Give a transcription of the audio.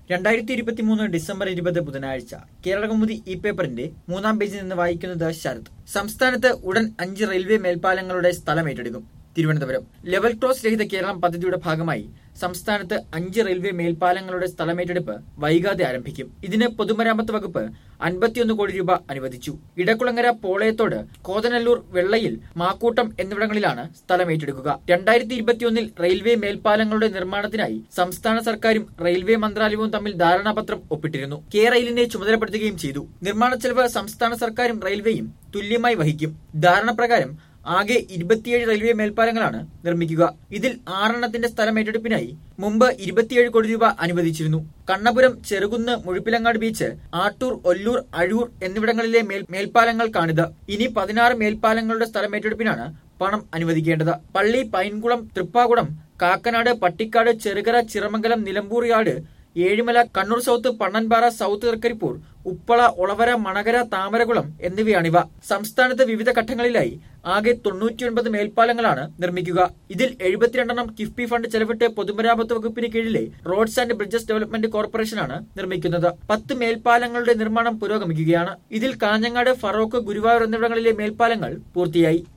2023 December 20 ബുധനാഴ്ച കേരളകൗമുദി ഈ പേപ്പറിന്റെ 3-ാം പേജിൽ നിന്ന് വായിക്കുന്നത് ശരത്. സംസ്ഥാനത്ത് ഉടൻ 5 റെയിൽവേ മേൽപ്പാലങ്ങളുടെ സ്ഥലം ഏറ്റെടുക്കും. തിരുവനന്തപുരം. ലെവൽ ക്രോസ് രഹിത കേരളം പദ്ധതിയുടെ ഭാഗമായി സംസ്ഥാനത്ത് 5 റെയിൽവേ മേൽപ്പാലങ്ങളുടെ സ്ഥലമേറ്റെടുപ്പ് വൈകാതെ ആരംഭിക്കും. ഇതിന് പൊതുമരാമത്ത് വകുപ്പ് 51 കോടി രൂപ അനുവദിച്ചു. ഇടക്കുളങ്ങര, പോളയത്തോട്, കോതനല്ലൂർ, വെള്ളയിൽ, മാക്കൂട്ടം എന്നിവിടങ്ങളിലാണ് സ്ഥലം ഏറ്റെടുക്കുക. 2021 റെയിൽവേ മേൽപ്പാലങ്ങളുടെ നിർമ്മാണത്തിനായി സംസ്ഥാന സർക്കാരും റെയിൽവേ മന്ത്രാലയവും തമ്മിൽ ധാരണാപത്രം ഒപ്പിട്ടിരുന്നു. കെ റെയിലിനെ ചുമതലപ്പെടുത്തുകയും ചെയ്തു. നിർമ്മാണ ചെലവ് സംസ്ഥാന സർക്കാരും റെയിൽവേയും തുല്യമായി വഹിക്കും. ധാരണപ്രകാരം ആകെ 27 റെയിൽവേ മേൽപ്പാലങ്ങളാണ് നിർമ്മിക്കുക. ഇതിൽ 6 സ്ഥലം ഏറ്റെടുപ്പിനായി മുമ്പ് 27 കോടി രൂപ അനുവദിച്ചിരുന്നു. കണ്ണപുരം, ചെറുകുന്ന്, മുഴുപ്പിലങ്ങാട് ബീച്ച്, ആട്ടൂർ, ഒല്ലൂർ, അഴൂർ എന്നിവിടങ്ങളിലെ മേൽപ്പാലങ്ങൾക്കാണിത്. ഇനി 16 മേൽപ്പാലങ്ങളുടെ സ്ഥലം ഏറ്റെടുപ്പിനാണ് പണം അനുവദിക്കേണ്ടത്. Palli, Painkulam, Thrippakulam, Kakkanad, Pattikkad, Cherukara, Chiramangalam, Nilambur yard, Ezhimala, Kannur south, Pannanpara, south Thrikaripur, Uppala, Olavara, Manakara, Thamarakulam എന്നിവയാണിവ. സംസ്ഥാനത്ത് വിവിധ ഘട്ടങ്ങളിലായി ആകെ 99 മേൽപ്പാലങ്ങളാണ് നിർമ്മിക്കുക. ഇതിൽ 72 കിഫ്ബി ഫണ്ട് ചെലവിട്ട് പൊതുമരാമത്ത് വകുപ്പിന് കീഴിലെ റോഡ്സ് ആൻഡ് ബ്രിഡ്ജസ് ഡെവലപ്മെന്റ് കോർപ്പറേഷനാണ് നിർമ്മിക്കുന്നത്. 10 മേൽപ്പാലങ്ങളുടെ നിർമ്മാണം പുരോഗമിക്കുകയാണ്. ഇതിൽ കാഞ്ഞങ്ങാട്, ഫറോക്ക്, ഗുരുവായൂർ എന്നിവിടങ്ങളിലെ മേൽപ്പാലങ്ങൾ പൂർത്തിയായി.